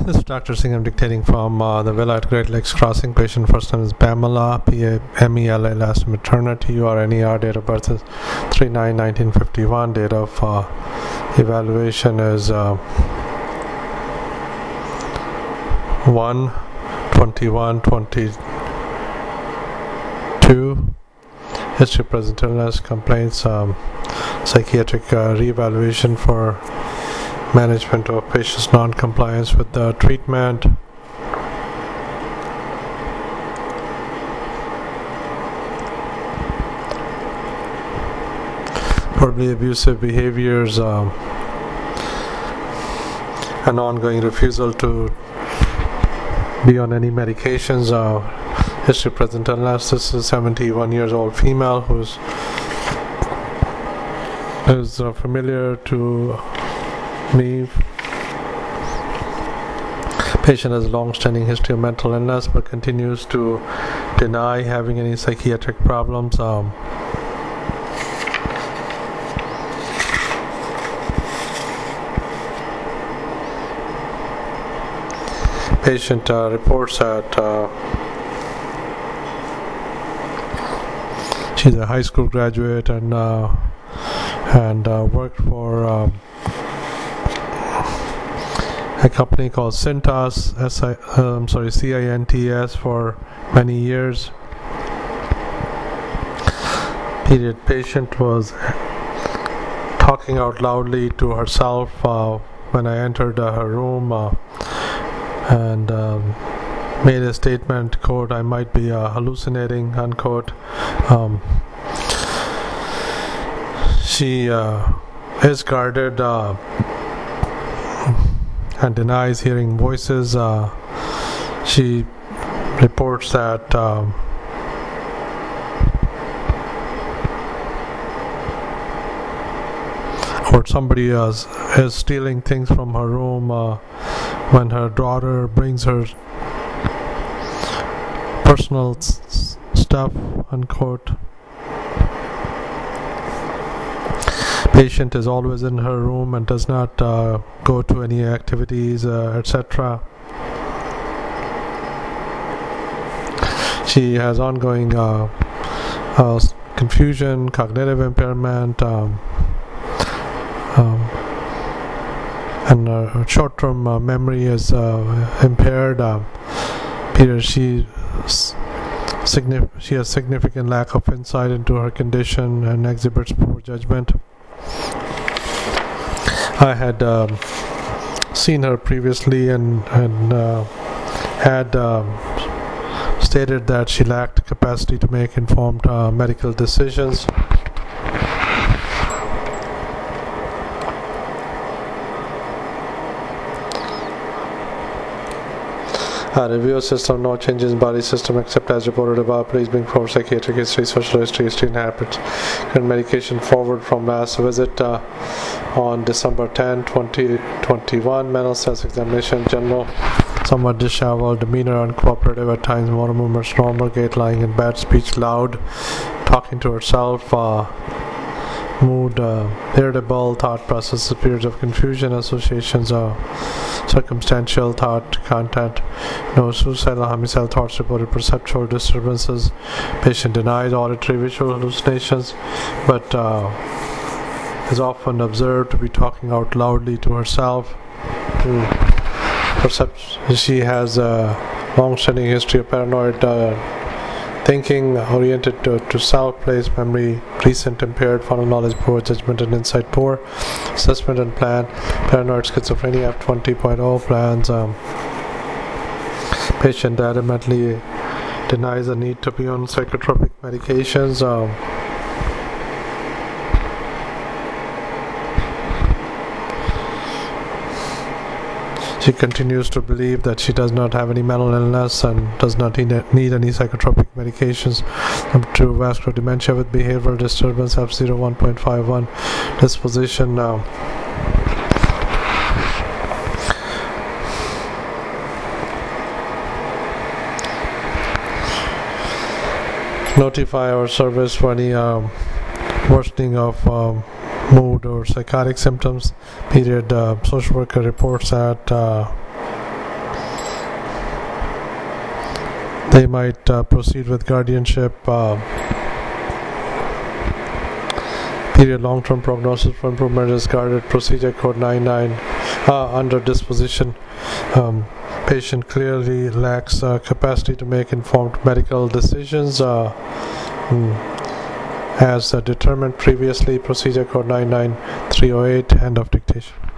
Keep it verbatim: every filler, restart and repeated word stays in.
This is Doctor Singh. I'm dictating from uh, the Villa at Great Lakes Crossing. Patient first name is Pamela, P A M E L A, last name maternity. U R N E R, date of birth is three nine nineteen fifty-one. Date of uh, evaluation is uh, one twenty-one twenty-two. History of present illness, complaints, um, psychiatric uh, re-evaluation for management of patient's non-compliance with the treatment. Probably abusive behaviors, um, an ongoing refusal to be on any medications. Uh, history of present illness. This is a seventy-one years old female who's is uh, familiar to me. Patient has a long-standing history of mental illness but continues to deny having any psychiatric problems. Um, patient uh, reports that uh, she's a high school graduate and uh, and uh, worked for um, a company called Cintas, S I, uh, I'm sorry, C I N T S, for many years. Period. Patient was talking out loudly to herself uh, when I entered uh, her room uh, and um, made a statement, quote, "I might be uh, hallucinating," unquote. Um, she uh, is guarded uh, and denies hearing voices. Uh, she reports that um, or somebody uh, is stealing things from her room uh, when her daughter brings her personal s- stuff, unquote. Patient is always in her room and does not uh, go to any activities, uh, et cetera. She has ongoing uh, uh, confusion, cognitive impairment, um, um, and uh, her short-term uh, memory is uh, impaired. Uh, Peter, she signif- she has significant lack of insight into her condition and exhibits poor judgment. I had um, seen her previously and, and uh, had um, stated that she lacked capacity to make informed uh, medical decisions. Uh, review system, no changes in body system except as reported above. Please bring forward psychiatric history, social history, history and habits. Current medication forward from last visit uh, on December tenth, twenty twenty-one. Mental status examination, general, somewhat disheveled, demeanor uncooperative at times, motor movements normal, gait lying in bed, speech loud, talking to herself, uh, mood uh, irritable, thought processes, periods of confusion, associations, uh, circumstantial thought content, no suicidal, homicidal thoughts reported, perceptual disturbances. Patient denies auditory visual hallucinations but uh, is often observed to be talking out loudly to herself. Mm. Percept- she has a long-standing history of paranoid uh, thinking, oriented to, to self, place, memory, recent impaired, final knowledge poor, judgment and insight poor, assessment and plan, paranoid schizophrenia F twenty point oh plans. Um, patient adamantly denies the need to be on psychotropic medications. Um, She continues to believe that she does not have any mental illness and does not need any psychotropic medications. Number two, vascular dementia with behavioral disturbance F zero one point five one. Disposition. Uh, notify our service for any um, worsening of um, mood or psychotic symptoms. Period. Uh, social worker reports that uh, they might uh, proceed with guardianship. Uh, period long-term prognosis for improvement is guarded. Procedure code nine nine. Uh, under disposition, um, patient clearly lacks uh, capacity to make informed medical decisions uh, mm, as uh, determined previously. Procedure code nine nine three oh eight. End of dictation.